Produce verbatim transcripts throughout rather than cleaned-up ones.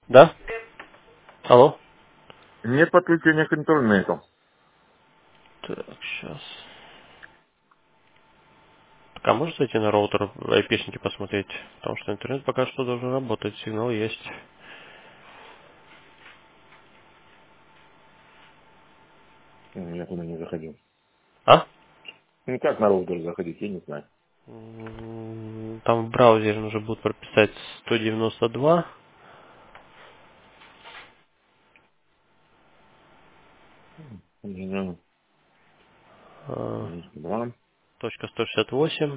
Да? Алло? Нет подключения к интернету. Так, сейчас. Так, а можешь зайти на роутер, айпишники посмотреть? Потому что интернет пока что должен работать, сигнал есть. М, Я туда не заходил. А? Ну как на роутер заходить, я не знаю. М, Там в браузере нужно будет прописать сто девяносто два, Ну, э, девяносто два, точка сто шестьдесят восемь,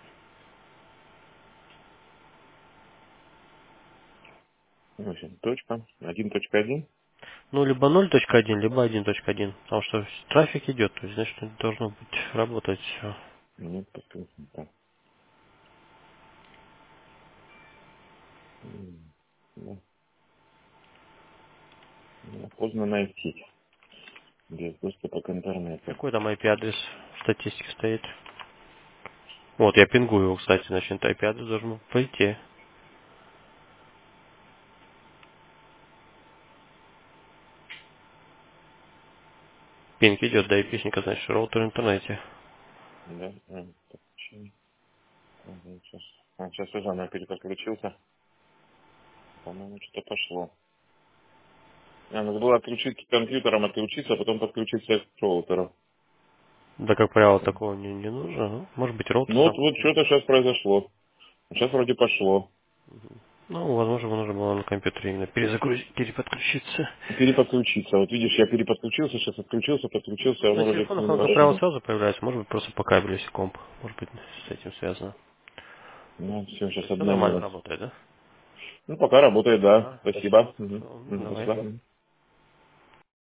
восемь, точка, один точка один. ну, либо ноль точка один, либо один точка один. Потому что трафик идет, то есть, значит, должно быть работать все. Нет, подключен. Так. М, да. Да, поздно найти. Без доступа к интернету. Какой там ай пи-адрес в статистике стоит? Вот, я пингую его, кстати, значит, ай пи-адрес должен пойти. Пинг идет до айпишника, значит, роутер в интернете. Да, а, подключение. Ага, сейчас. А, сейчас уже она переподключился. По-моему, что-то пошло. А, надо было отключить компьютером, отключиться, а потом подключиться к роутеру. Да, как правило, такого не, не нужно. Ну, может быть, роутер Ну вот, сам вот подключится. что-то сейчас произошло. Сейчас вроде пошло. Ну, возможно, ему нужно было на компьютере именно перезагрузить, переподключиться. Переподключиться. Вот видишь, я переподключился, сейчас отключился, подключился, Ну, а на оно вроде телефонах оно, как правило, пошло. сразу появляется. Может быть, просто по кабелю, если комп. Может быть, с этим связано. Ну, все, То сейчас есть все нормально обновилось. работает, да? Ну, пока работает, да. Да, Спасибо. все, Угу. ну, Угу, давай. спасибо.